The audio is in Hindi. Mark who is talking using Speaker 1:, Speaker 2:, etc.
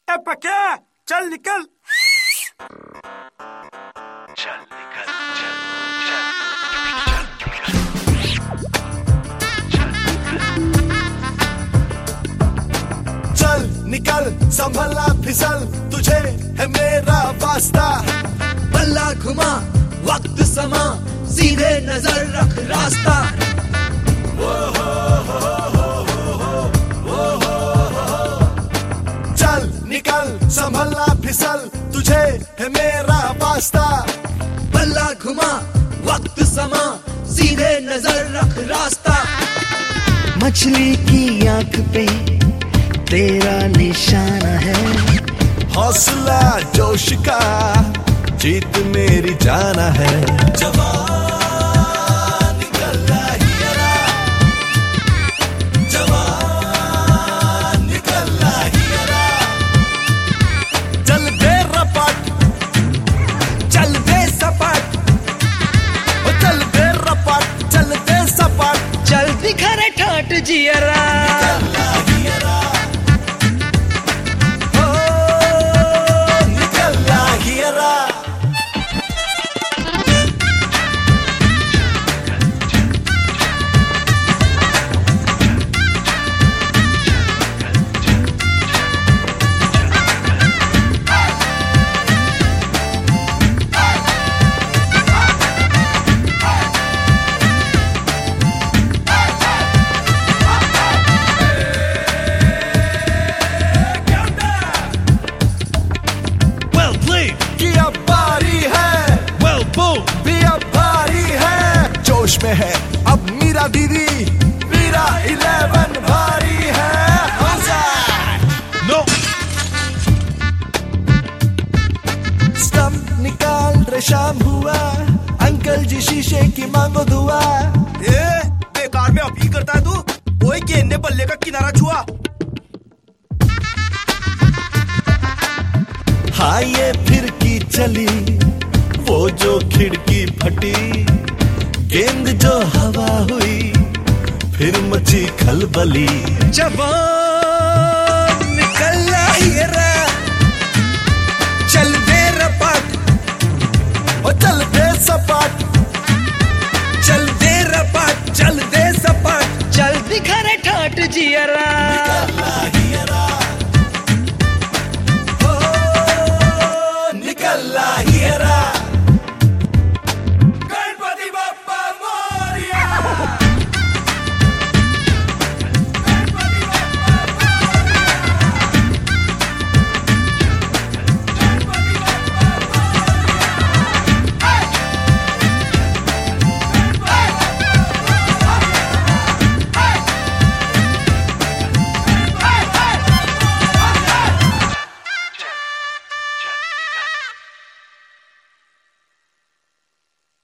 Speaker 1: ए पक्या चल निकल।
Speaker 2: चल निकल
Speaker 3: चल निकल संभलना फिसल तुझे है मेरा वास्ता।
Speaker 4: बल्ला घुमा वक्त समा सीधे नजर रख रास्ता।
Speaker 3: चल निकल संभलना फिसल तुझे है मेरा वास्ता।
Speaker 4: बल्ला घुमा वक्त समा सीधे नजर रख रास्ता।
Speaker 5: मछली की आंख पे तेरा निशाना है।
Speaker 3: हौसला जोश का जीत मेरी जाना है। जवान निकल हियरा, जवान निकल हियरा। चल दे रपट, चल दे सपाट, ओ चल दे रपट, चल दे सपाट।
Speaker 4: चल दिखरे ठाट जियरा।
Speaker 3: में है अब मीरा दीदी, मीरा 11 भारी है। नो स्टंप निकाल रे शाम हुआ, अंकल जी शीशे की मांगो दुआ।
Speaker 1: ए बेकार में अपील करता है तू। ओए गेंद ने बल्ले का किनारा छुआ।
Speaker 3: हाँ ये फिर की चली वो जो खिड़की फटी। गेंद जो हवा हुई फिर मची खलबली।
Speaker 4: जवान